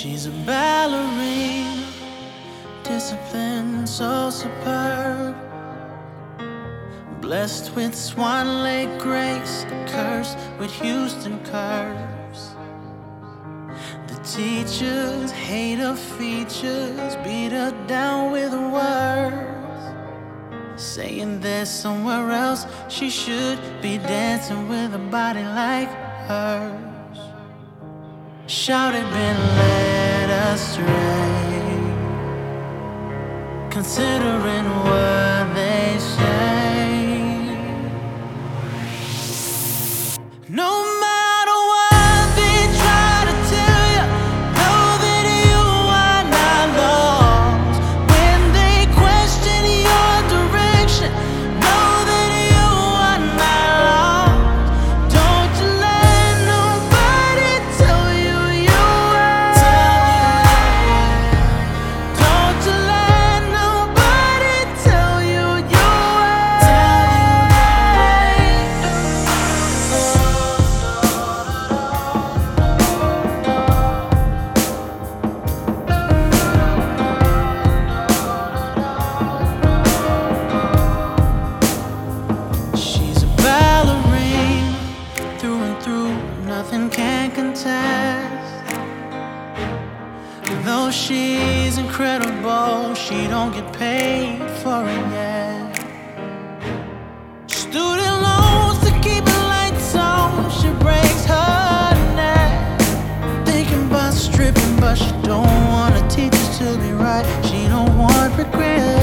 She's a ballerina, discipline so superb, blessed with Swan Lake grace, cursed with Houston curves. The teachers hate her features, beat her down with words, saying there's somewhere else she should be dancing with a body like hers. Shouted, been led astray, considering what they say. No matter what they try to tell you, know that you are not lost. When they question your direction, know that you are not lost. Don't you let nobody tell you you are. Don't you let nobody tell you you are. She's a ballerina, through and through, nothing can contest. Though she's incredible, she don't get paid for it yet. Student loans to keep the lights on, she breaks her neck. Thinking about stripping, but she don't want her teachers to be right. She don't want regret.